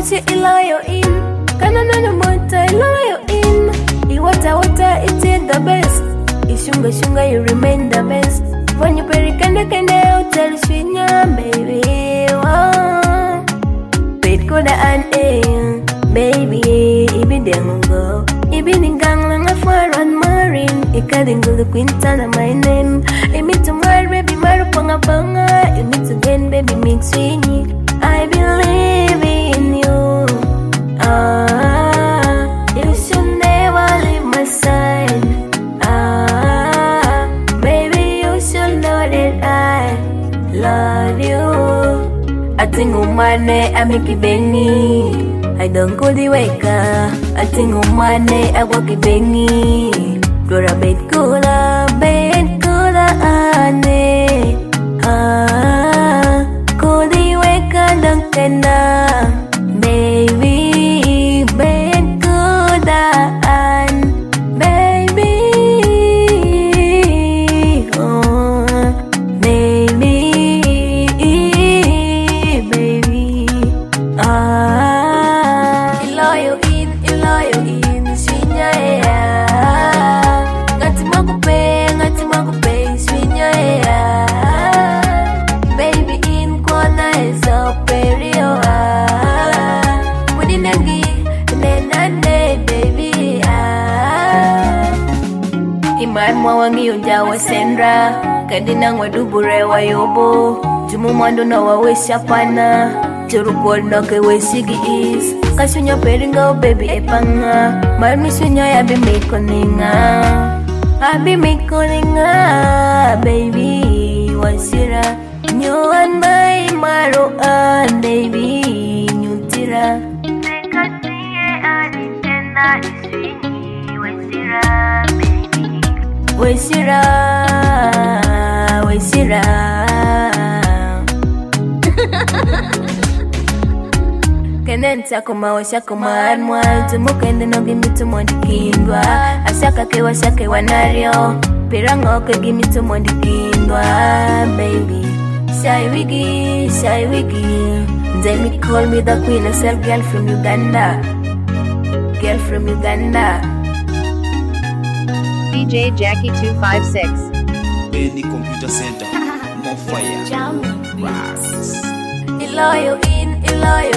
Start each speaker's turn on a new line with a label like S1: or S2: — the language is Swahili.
S1: say iloyo in. Kana no mota iloyo in. Iwata wata it is the best. Ishunga shunga you remain the best. When you bury kende hotel swinya baby. Wow. Bed koda an baby. Ibi dengo. Ibi ningang lang afaran marin. Ikadingo the quintana my name. Imi tomorrow baby maru panga panga. Imi again baby mix swingy. I believe in you. You should never leave my side. Baby, you should know that I love you. I think umane amiki bengi. I don't go the wake. I think umane awaki bengi. Dora bed kula ane. Kudi weka dangkena. Baby, bed kudaan. Baby, oh, baby, iloyo in, swinya ea. Ngati makupe, swinya ea. Baby in kona is superior. Kudi nengi, nenane baby Iman mwawangi unjawa sendra. Kadinang wadubure wayobo. Jumu mwando na wawesha pana. Churukol no ke wesigi is. Kasunya peringa baby epanga. Marmi sunya ya bimi koninga. Abi mikoninga baby wasira. Nyuan mai maroan baby nyutira. Nekatiye aditenda iswini wasira baby. Wasira. Kenen sakoma wasakoma anwa. Tumukende no gimitu mondikindwa. Asaka ke wasake wanario. Pirango ke gimitu mondikindwa baby. Shy wiggy. Then call me the queen herself, girl from Uganda.
S2: DJ Jackie 256.
S3: Any computer center, more fire.
S1: Iloyo in,